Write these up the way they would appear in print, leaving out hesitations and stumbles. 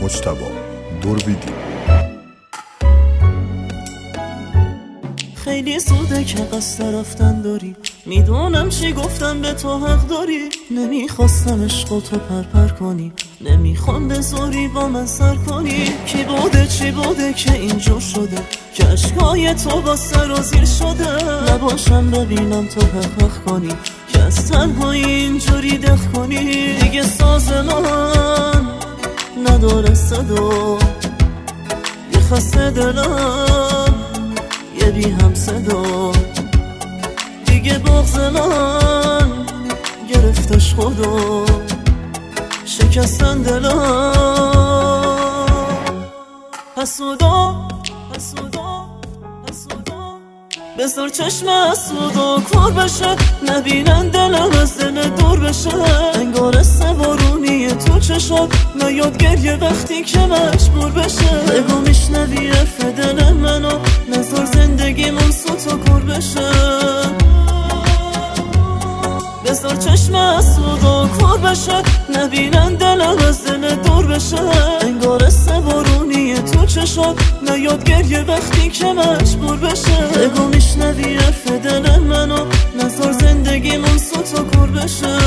مجتبی دوربیدی. خیلی زوده که قصد رفتن داری، میدونم چی گفتم به تو حق داری. نمیخواستم عشق تو پرپر کنی، نمیخوام به زوری با من سر کنی. کی بوده چی بوده که اینجور شده که عشقای تو با سر و زیر شده. نباشم ببینم تو حق کنی که از تنهایی اینجوری دخ کنی. دیگه ساز من نداره صدا، یه خسته دلم یه بی هم صدا. دیگه بغض من گرفتش خدا، شکستن دلم. حسودا بذار چشم حسودا کور بشه، نبینن دلم از دل دور بشه. انگار سوارونی تو چشات نیاد گریه وقتی که مجبور بشه. بگو میشنوی حرف دل منو، نذار زندگیمون سوت و کور بشه. بذار چشم حسودا کور بشه، نبینن دلم از دل دور بشه. انگار سوارونی تو چشات نیاد گریه وقتی که مجبور بشه. بگو میشنوی حرف دل منو، نذار زندگیمون سوت و کور بشه.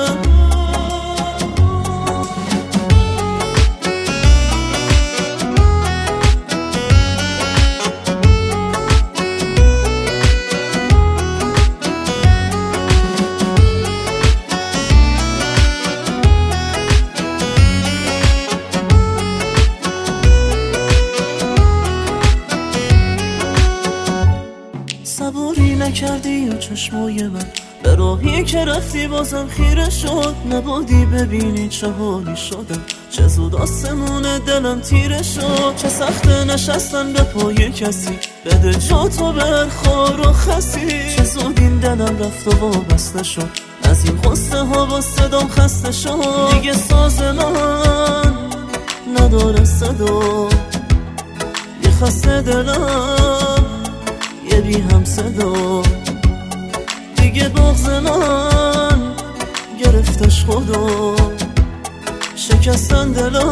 صبوری نکردی و چشمای من به راهی که رفتی بازم خیره شد. نبودی ببینی چه حالی شدم، چه زود آسمون دلم تیره شد. چه سخت نشستن به پای کسی، بده جا تو بر خار و خسی. چه زود این دلم رفت و وابسته شد، از این خسته ها با صدام خسته شد. دیگه ساز من نداره صدا، یه خسته دلم یه بی هم صدا. دیگه بغض من گرفتش خدا، شکستن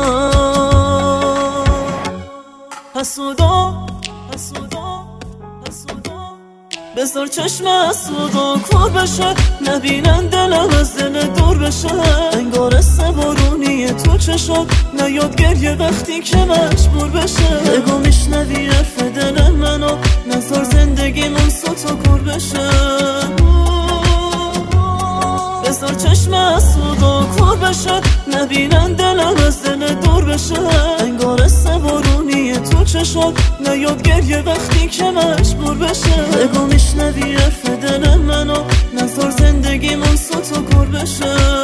دلم. حسودا بذار چشم حسودا کور بشه، نبینن دلم از دل دور بشه. انگار سوارونی تو چشات نیاد گریه وقتی که مجبور بشه. بگو میشنوی حرف دل منو، نذار زندگیمون سوت و کور بشه. بذار چشم حسودا کور بشه، نبینن دلم از دل دور بشه. انگار سوارونی تو چشات نیاد گریه وقتی که مجبور بشه. بگو میشنوی حرف دل منو، نذار زندگیمون سوت و کور بشه.